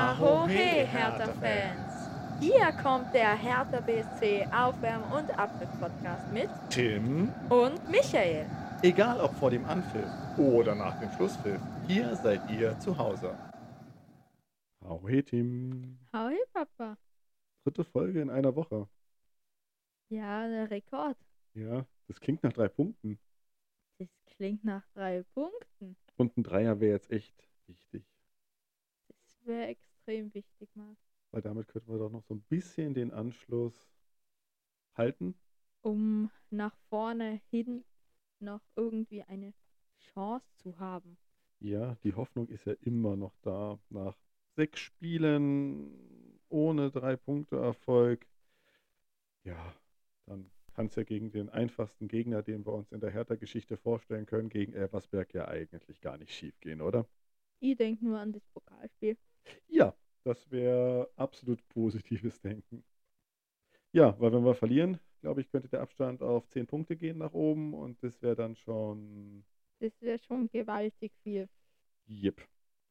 Ahohe, Hertha-Fans! Hier kommt der Hertha BSC Aufwärm- und Abpfiff-Podcast mit Tim, und Michael. egal ob vor dem Anpfiff oder nach dem Schlusspfiff, hier seid ihr zu Hause. Hey Tim, Ahoi, Papa. 3. Folge in einer Woche. Ja, der Rekord. Ja, das klingt nach 3 Punkten. Das klingt nach 3 Punkten. Und ein Dreier wäre jetzt echt wichtig. Das wäre extrem wichtig, mal. Weil damit könnten wir doch noch so ein bisschen den Anschluss halten. Um nach vorne hin noch irgendwie eine Chance zu haben. Ja, die Hoffnung ist ja immer noch da. Nach 6 Spielen ohne 3-Punkte-Erfolg. Ja, dann kann es ja gegen den einfachsten Gegner, den wir uns in der Hertha-Geschichte vorstellen können, gegen Elversberg ja eigentlich gar nicht schief gehen, oder? Ich denke nur an das Pokalspiel. Ja, das wäre absolut positives Denken. Ja, weil wenn wir verlieren, glaube ich, könnte der Abstand auf 10 Punkte gehen nach oben und das wäre dann schon, Das wäre schon gewaltig viel. jep.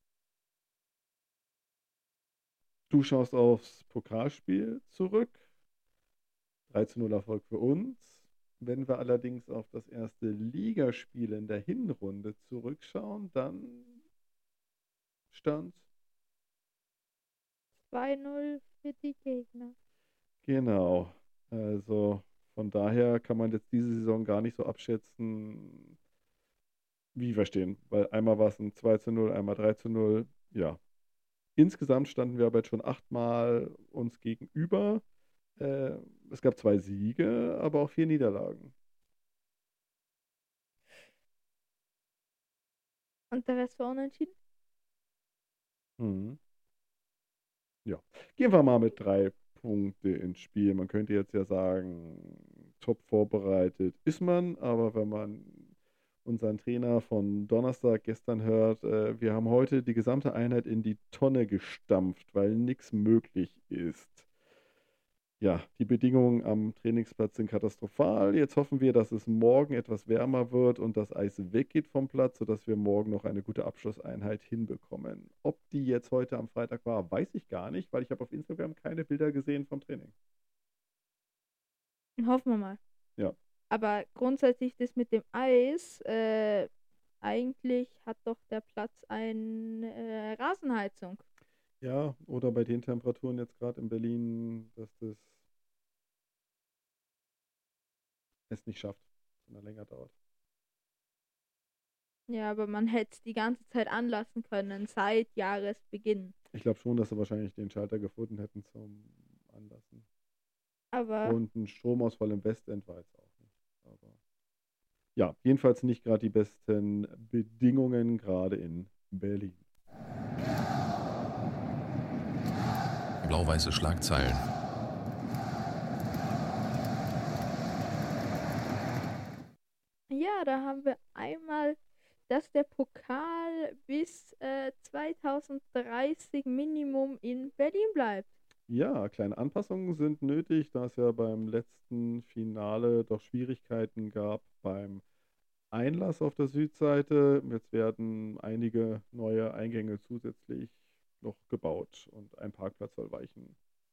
Du schaust aufs Pokalspiel zurück. 3:0 Erfolg für uns. Wenn wir allerdings auf das erste Ligaspiel in der Hinrunde zurückschauen, dann stand 2-0 für die Gegner. genau. Also von daher kann man jetzt diese Saison gar nicht so abschätzen, wie wir stehen. Weil einmal war es ein 2:0, einmal 3:0. Ja. Insgesamt standen wir aber jetzt schon 8-mal uns gegenüber. Es gab 2 Siege, aber auch 4 Niederlagen. Und der Rest war unentschieden? Mhm. Ja, gehen wir mal mit 3 Punkte ins Spiel. Man könnte jetzt ja sagen, top vorbereitet ist man, aber wenn man unseren Trainer von Donnerstag gestern hört, wir haben heute die gesamte Einheit in die Tonne gestampft, weil nichts möglich ist. Ja, die Bedingungen am Trainingsplatz sind katastrophal. Jetzt hoffen wir, dass es morgen etwas wärmer wird und das Eis weggeht vom Platz, sodass wir morgen noch eine gute Abschlusseinheit hinbekommen. Ob die jetzt heute am Freitag war, weiß ich gar nicht, weil ich habe auf Instagram keine Bilder gesehen vom Training. Hoffen wir mal. Ja, Aber grundsätzlich das mit dem Eis, eigentlich hat doch der Platz eine Rasenheizung. ja, oder bei den Temperaturen jetzt gerade in Berlin, dass das es nicht schafft, sondern länger dauert. Ja, aber man hätte es die ganze Zeit anlassen können, seit Jahresbeginn. Ich glaube schon, dass sie wahrscheinlich den Schalter gefunden hätten zum Anlassen. Aber Und ein Stromausfall im Westend war jetzt auch nicht. Aber ja, jedenfalls nicht gerade die besten Bedingungen, gerade in Berlin. Blau-weiße Schlagzeilen. ja, da haben wir einmal, dass der Pokal bis 2030 Minimum in Berlin bleibt. Ja, kleine Anpassungen sind nötig, da es ja beim letzten Finale doch Schwierigkeiten gab beim Einlass auf der Südseite. Jetzt werden einige neue Eingänge zusätzlich noch gebaut und ein Parkplatz soll weichen.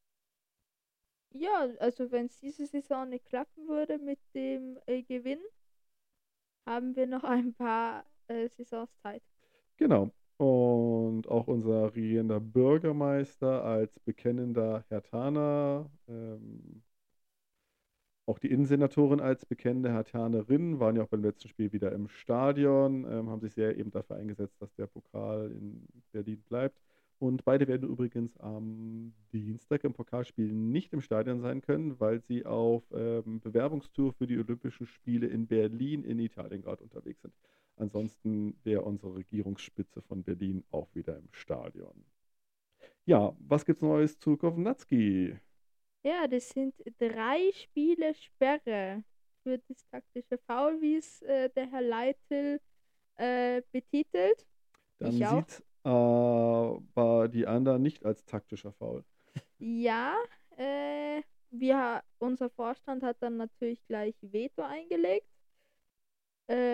Ja, also wenn es diese Saison nicht klappen würde mit dem Gewinn, haben wir noch ein paar Saisons Zeit. Genau. Und auch unser regierender Bürgermeister als bekennender Herthaner, auch die Innensenatorin als bekennende Herthanerin waren ja auch beim letzten Spiel wieder im Stadion, haben sich sehr eben dafür eingesetzt, dass der Pokal in Berlin bleibt. Und beide werden übrigens am Dienstag im Pokalspiel nicht im Stadion sein können, weil sie auf Bewerbungstour für die Olympischen Spiele in Berlin in Italien gerade unterwegs sind. Ansonsten wäre unsere Regierungsspitze von Berlin auch wieder im Stadion. Ja, was gibt's Neues zu Kovnatski? Ja, das sind 3 Spiele Sperre für das taktische Foul, wie es der Herr Leitl betitelt. Dann Ich auch. sieht aber die anderen nicht als taktischer Foul. Ja, unser Vorstand hat dann natürlich gleich Veto eingelegt,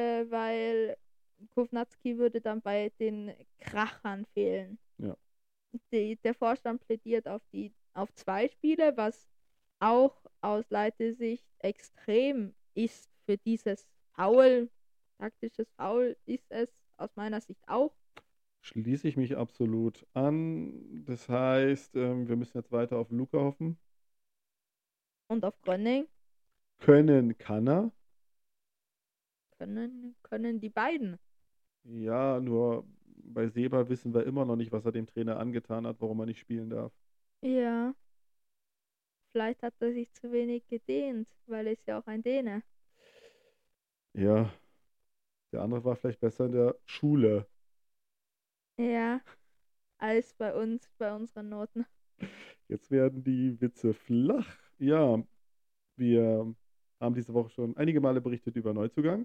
weil Kovnatski würde dann bei den Krachern fehlen. Ja. Der Vorstand plädiert auf 2 Spiele, was auch aus Leiter-Sicht extrem ist für dieses Foul. Taktisches Foul ist es aus meiner Sicht auch. Schließe ich mich absolut an. Das heißt, wir müssen jetzt weiter auf Luca hoffen. Und auf Gröning Können kann er. können die beiden. Ja, nur bei Seba wissen wir immer noch nicht, was er dem Trainer angetan hat, warum er nicht spielen darf. Ja, vielleicht hat er sich zu wenig gedehnt, weil er ist ja auch ein Däne. Ja, der andere war vielleicht besser in der Schule. Ja, als bei uns, bei unseren Noten. Jetzt werden die Witze flach. Ja, wir haben diese Woche schon einige Male berichtet über Neuzugang.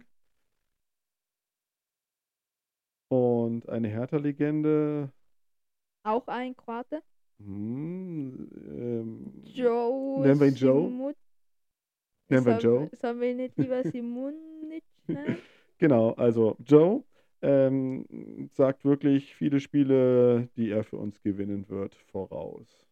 Und eine Hertha-Legende. Auch ein Kroate. Hm, Joe nennen wir ihn Joe? Simut. Nennen wir ihn Joe? Sollen wir ihn nicht lieber Simunic nennen? Genau, also Joe sagt wirklich viele Spiele, die er für uns gewinnen wird, voraus.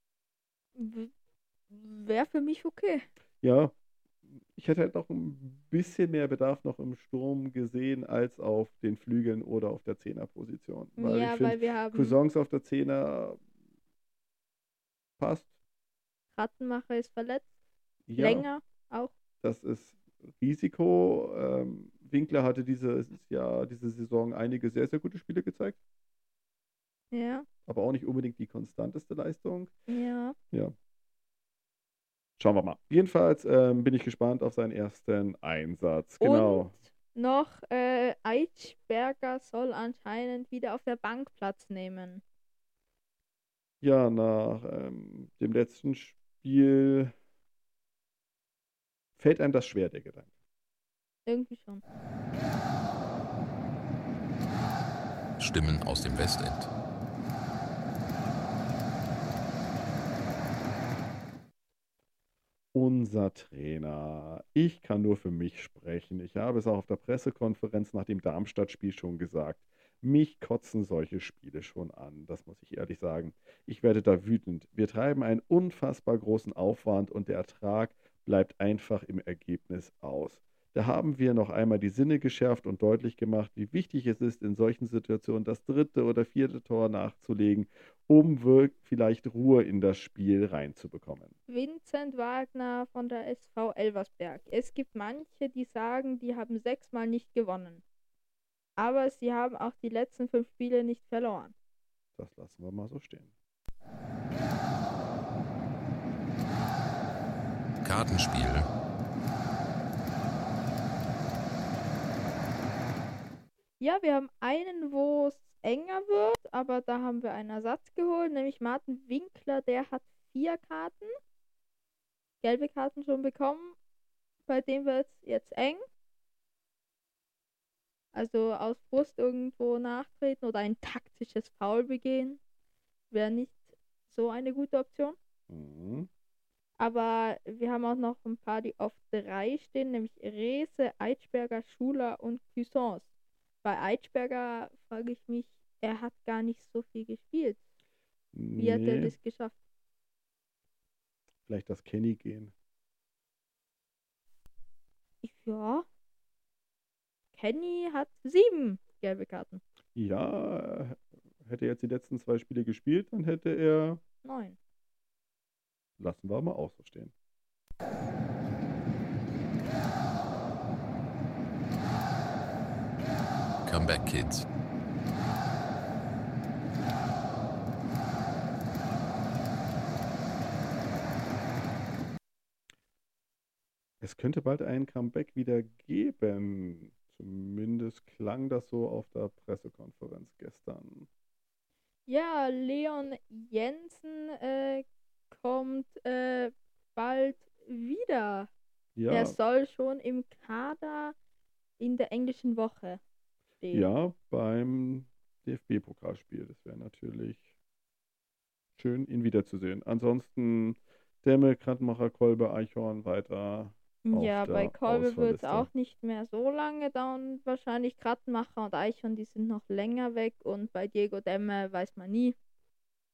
Wäre für mich okay. Ja, ich hätte halt noch ein bisschen mehr Bedarf noch im Sturm gesehen als auf den Flügeln oder auf der Zehnerposition. Weil ich Ja, finde, weil wir haben Cousins auf der Zehner passt. Rattenmacher ist verletzt. Ja, Länger auch. das ist Risiko. Winkler hatte dieses Jahr, diese Saison einige sehr, sehr gute Spiele gezeigt, Ja, aber auch nicht unbedingt die konstanteste Leistung. ja. Ja, schauen wir mal. Jedenfalls bin ich gespannt auf seinen ersten Einsatz. Und Genau. noch Eitschberger soll anscheinend wieder auf der Bank Platz nehmen. Ja, nach dem letzten Spiel fällt einem das schwer, der Gedanke. Irgendwie schon. Stimmen aus dem Westend. Unser Trainer. Ich kann nur für mich sprechen. Ich habe es auch auf der Pressekonferenz nach dem Darmstadt-Spiel schon gesagt. Mich kotzen solche Spiele schon an, das muss ich ehrlich sagen. Ich werde da wütend. Wir treiben einen unfassbar großen Aufwand und der Ertrag bleibt einfach im Ergebnis aus. Da haben wir noch einmal die Sinne geschärft und deutlich gemacht, wie wichtig es ist, in solchen Situationen das dritte oder vierte Tor nachzulegen, um vielleicht Ruhe in das Spiel reinzubekommen. Vincent Wagner von der SV Elversberg. Es gibt manche, die sagen, die haben 6-mal nicht gewonnen. Aber sie haben auch die letzten 5 Spiele nicht verloren. Das lassen wir mal so stehen. Kartenspiel. Ja, wir haben einen, wo es enger wird, aber da haben wir einen Ersatz geholt, nämlich Martin Winkler, der hat 4 Karten, gelbe Karten schon bekommen. Bei dem wird es jetzt eng. Also aus Frust irgendwo nachtreten oder ein taktisches Foul begehen, wäre nicht so eine gute Option. Mhm. Aber wir haben auch noch ein paar, die auf 3 stehen, nämlich Rehse, Eitschberger, Schuler und Cuisance. Bei Eitschberger frage ich mich, er hat gar nicht so viel gespielt. Wie hat er Nee, das geschafft? vielleicht das Kenny gehen. Ja, Kenny hat 7 gelbe Karten. Ja, hätte er jetzt die letzten 2 Spiele gespielt, dann hätte er, 9. lassen wir mal auch so stehen. Comeback Kids. Es könnte bald ein Comeback wieder geben. Zumindest klang das so auf der Pressekonferenz gestern. Ja, Leon Jensen kommt bald wieder. Er Ja, soll schon im Kader in der englischen Woche stehen. ja, beim DFB-Pokalspiel. Das wäre natürlich schön, ihn wiederzusehen. Ansonsten Demme, Krantenmacher, Kolbe, Eichhorn weiter auf Ja, bei der Kolbe wird es Ausfallliste. auch nicht mehr so lange dauern. Wahrscheinlich Krattenmacher und Eichhorn, die sind noch länger weg. Und bei Diego Demme weiß man nie.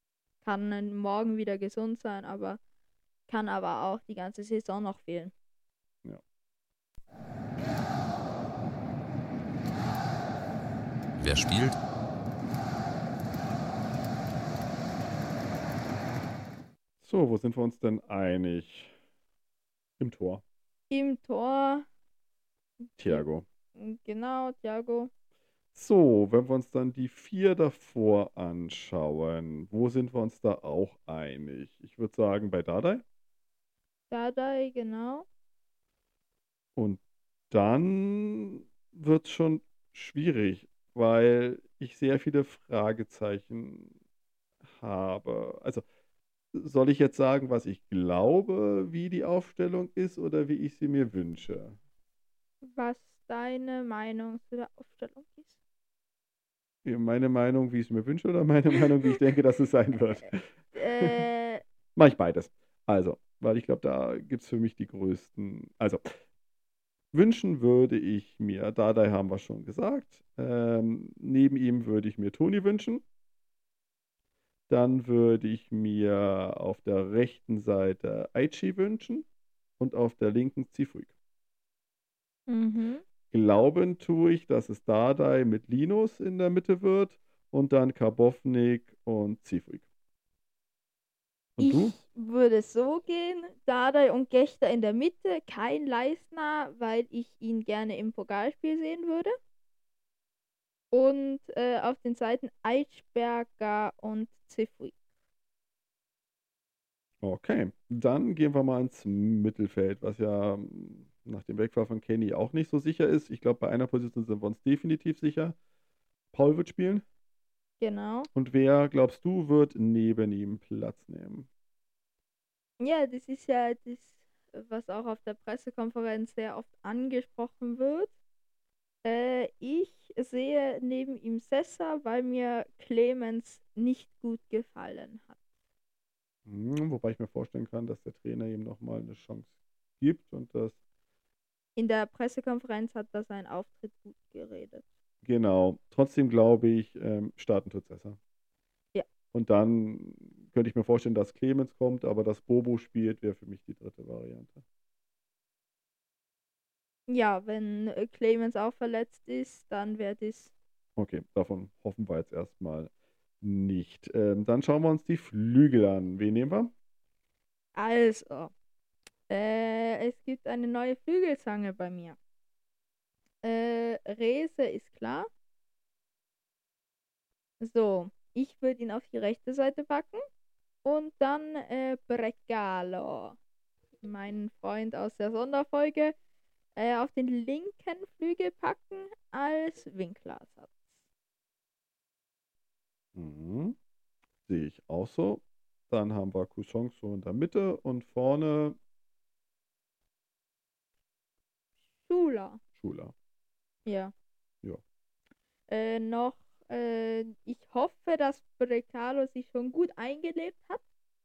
kann morgen wieder gesund sein, aber kann aber auch die ganze Saison noch fehlen. Ja. Wer spielt? So, wo sind wir uns denn einig? Im Tor. Im Tor, Thiago. genau, Thiago. So, wenn wir uns dann die 4 davor anschauen, wo sind wir uns da auch einig? Ich würde sagen, bei Dardai. Dardai, genau. Und dann wird es schon schwierig, weil ich sehr viele Fragezeichen habe. Also, soll ich jetzt sagen, was ich glaube, wie die Aufstellung ist oder wie ich sie mir wünsche? Was deine Meinung zu der Aufstellung ist? Meine Meinung, wie ich es mir wünsche, oder meine Meinung, wie ich denke, dass es sein wird? Äh, Mache ich beides. Also, weil ich glaube, da gibt es für mich die größten. Also, wünschen würde ich mir, Dardai haben wir schon gesagt. Neben ihm würde ich mir Toni wünschen. Dann würde ich mir auf der rechten Seite Aichi wünschen und auf der linken Zifuik. mhm. Glauben tue ich, dass es Dardai mit Linus in der Mitte wird und dann Karbovnik und Zifuik. Und du? Ich würde so gehen, Dardai und Gechter in der Mitte, kein Leistner, weil ich ihn gerne im Pokalspiel sehen würde. Und auf den Seiten Eitschberger und Zifui. Okay, dann gehen wir mal ins Mittelfeld, was ja nach dem Wegfall von Kenny auch nicht so sicher ist. Ich glaube, bei einer Position sind wir uns definitiv sicher. Paul wird spielen. Genau. Und wer, glaubst du, wird neben ihm Platz nehmen? Ja, das ist ja das, was auch auf der Pressekonferenz sehr oft angesprochen wird. Ich sehe neben ihm Sessa, weil mir Clemens nicht gut gefallen hat. Wobei ich mir vorstellen kann, dass der Trainer ihm nochmal eine Chance gibt und das, In der Pressekonferenz hat er seinen Auftritt gut geredet. genau. Trotzdem glaube ich, starten tut Sessa. Ja. Und dann könnte ich mir vorstellen, dass Clemens kommt, aber dass Bobo spielt, wäre für mich die dritte Variante. Ja, wenn Clemens auch verletzt ist, dann wäre das. Okay, davon hoffen wir jetzt erstmal nicht. Dann schauen wir uns die Flügel an. Wen nehmen wir? Also, es gibt eine neue Flügelzange bei mir. Rese ist klar. So, ich würde ihn auf die rechte Seite packen. Und dann Brecalo, meinen Freund aus der Sonderfolge, auf den linken Flügel packen als Winklersatz. Mhm. Sehe ich auch so. Dann haben wir Couchon so in der Mitte und vorne Schula. Schula. Ja. Ja. Noch, ich hoffe, dass Brecalo sich schon gut eingelebt hat.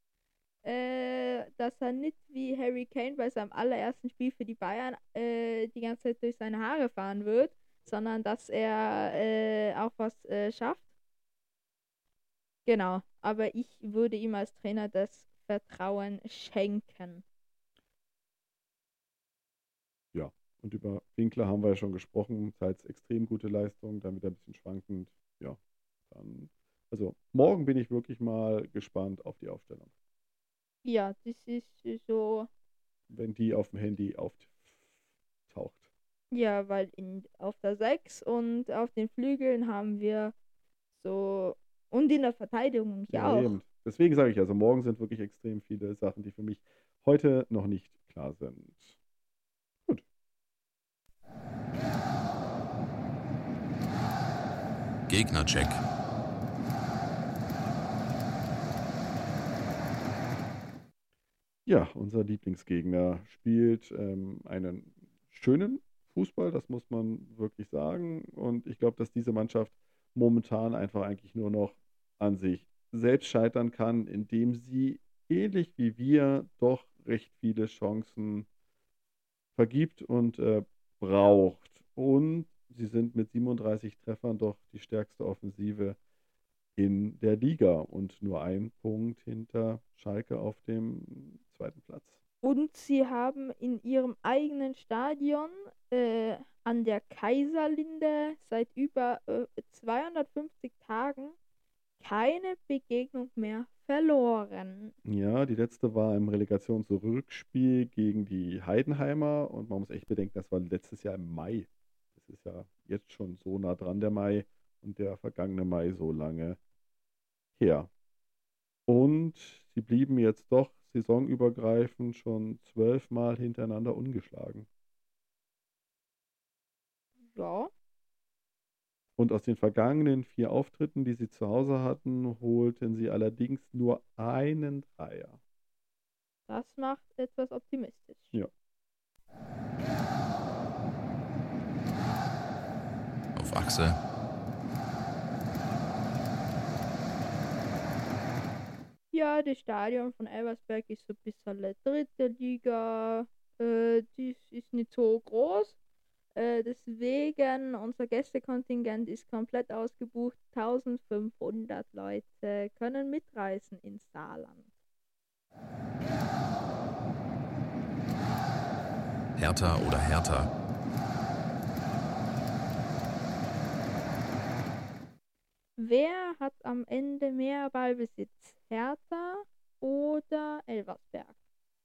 Dass er nicht wie Harry Kane bei seinem allerersten Spiel für die Bayern die ganze Zeit durch seine Haare fahren wird, sondern dass er auch was schafft. Genau, aber ich würde ihm als Trainer das Vertrauen schenken. Ja. Und über Winkler haben wir ja schon gesprochen. Teils extrem gute Leistung, dann wieder ein bisschen schwankend. Ja. Dann, also morgen bin ich wirklich mal gespannt auf die Aufstellung. Ja, das ist so, Wenn die auf dem Handy auftaucht. ja, weil auf der 6 und auf den Flügeln haben wir so, und in der Verteidigung ja Ja, auch. eben. Deswegen sage ich, also morgen sind wirklich extrem viele Sachen, die für mich heute noch nicht klar sind. Gut. Gegnercheck. Ja, unser Lieblingsgegner spielt einen schönen Fußball, das muss man wirklich sagen. Und ich glaube, dass diese Mannschaft momentan einfach eigentlich nur noch an sich selbst scheitern kann, indem sie ähnlich wie wir doch recht viele Chancen vergibt und braucht. Und sie sind mit 37 Treffern doch die stärkste Offensive in der Liga und nur ein Punkt hinter Schalke auf dem zweiten Platz. Und sie haben in ihrem eigenen Stadion an der Kaiserlinde seit über 250 Tagen keine Begegnung mehr verloren. Ja, die letzte war im Relegationsrückspiel gegen die Heidenheimer und man muss echt bedenken, das war letztes Jahr im Mai. Das ist ja jetzt schon so nah dran, der Mai, und der vergangene Mai so lange her. Und sie blieben jetzt doch saisonübergreifend schon 12 Mal hintereinander ungeschlagen. Ja, Und aus den vergangenen 4 Auftritten, die sie zu Hause hatten, holten sie allerdings nur einen Dreier. das macht etwas optimistisch. Ja. Auf Achse. Ja, das Stadion von Elversberg ist so ein bisschen dritte Liga. Das ist nicht so groß. Deswegen, unser Gästekontingent ist komplett ausgebucht. 1500 Leute können mitreisen ins Saarland. Hertha oder Hertha. Wer hat am Ende mehr Ballbesitz? Hertha oder Elversberg?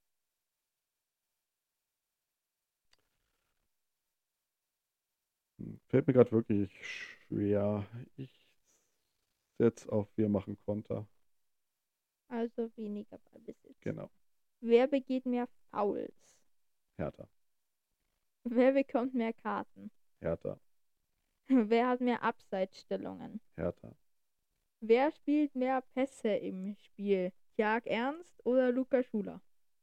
Fällt mir gerade wirklich schwer. Ich setze auf, wir machen Konter. Also weniger Ballbesitz. Genau. Wer begeht mehr Fouls? Hertha. Wer bekommt mehr Karten? Hertha. Wer hat mehr Abseitsstellungen? Hertha. Wer spielt mehr Pässe im Spiel? Jörg Ernst oder Luca Schuler?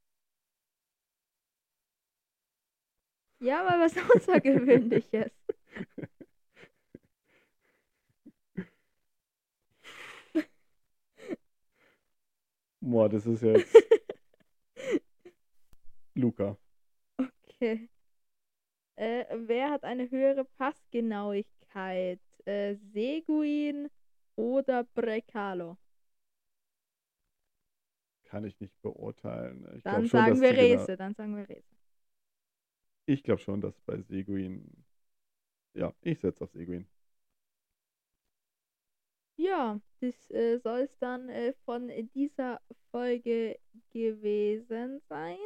Ja, mal was Außergewöhnliches. Boah, das ist jetzt Luca. Okay. Wer hat eine höhere Passgenauigkeit? Seguin oder Brecalo? Kann ich nicht beurteilen. Ich Dann glaube schon, sagen dass wir die genau. Rese, dann sagen wir Rese. Ich glaube schon, dass bei Seguin. Ja, ich setze auf Seguin. Ja, das soll es dann von dieser Folge gewesen sein.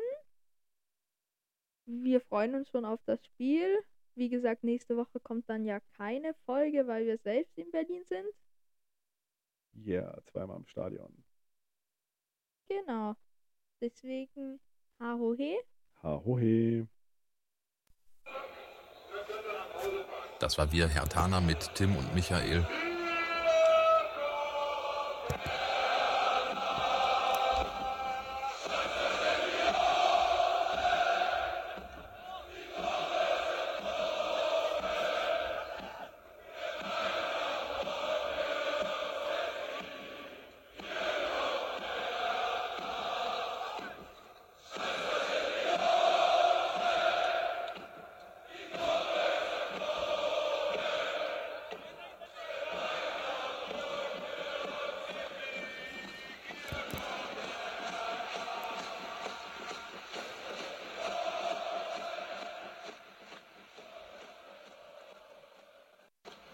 Wir freuen uns schon auf das Spiel. Wie gesagt, nächste Woche kommt dann ja keine Folge, weil wir selbst in Berlin sind. Ja, zweimal im Stadion. Genau. Deswegen, Hahohe. Hahohe. Das war Wir Herthaner mit Tim und Michael.